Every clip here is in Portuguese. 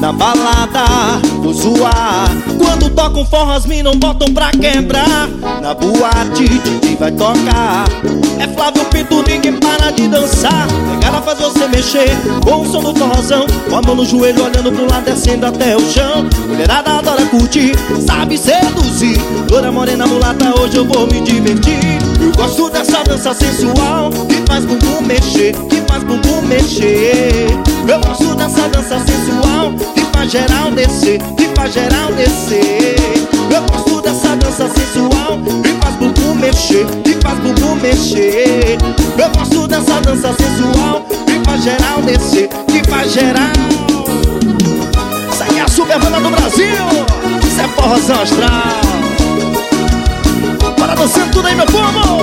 Na balada, vou zoar. Quando toca um forró, as minas botam pra quebrar. Na boate, DJ vai tocar. É Flávio Pinto, ninguém para de dançar. Pegada faz você mexer com o som do forrozão, com a mão no joelho, olhando pro lado, descendo até o chão. Mulherada adora curtir, sabe seduzir. Loura, morena, mulata, hoje eu vou me divertir. Eu gosto dessa dança sensual, que faz bumbum mexer, que faz bumbum mexer. Eu gosto dessa dança sensual, que faz geral descer, que faz geral descer. Eu gosto dessa dança sensual, que faz bumbum mexer, que faz bumbum mexer. Eu gosto dessa dança sensual, que faz geral descer, que faz geral. Isso aí é a super banda do Brasil, isso é forrozão astral. Bora dançando tudo aí, meu povo.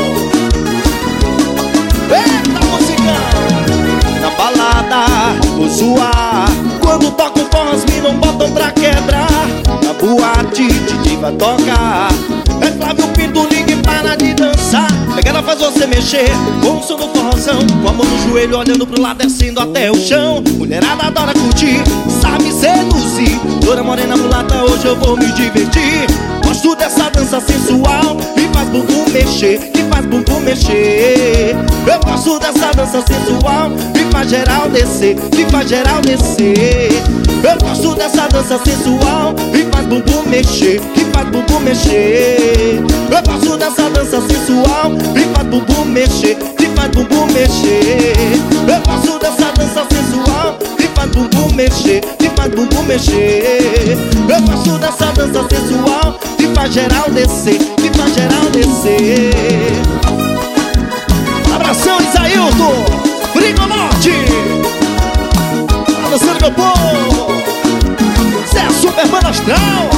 Eita, música. Na balada, vou zoar. Quando toca um forró, as minas botam pra quebrar. Na boate, DJ vai tocar. É Flávio Pinto, ninguém para de dançar. Pegada faz você mexer com o som do forrozão, com a mão no joelho, olhando pro lado, descendo até o chão. Mulherada adora curtir, sabe seduzir. Loura, morena, mulata, hoje eu vou me divertir. Gosto dessa dança sensual, que faz bumbum mexer, que faz bumbum mexer. Eu gosto dessa dança sensual, que faz geral descer, que faz geral descer. Eu gosto dessa dança sensual, que faz bumbum mexer, que faz bumbum mexer. Eu gosto dessa dança sensual, que faz bumbum mexer, que faz bumbum mexer. Eu gosto dessa dança sensual, que faz bumbum mexer, que faz bumbum mexer. Eu gosto dessa dança sensual, que faz geral descer, que faz geral descer. Abração, Isailton, Frigo Norte. Tá dançando, meu povo. Cê é a super banda astral.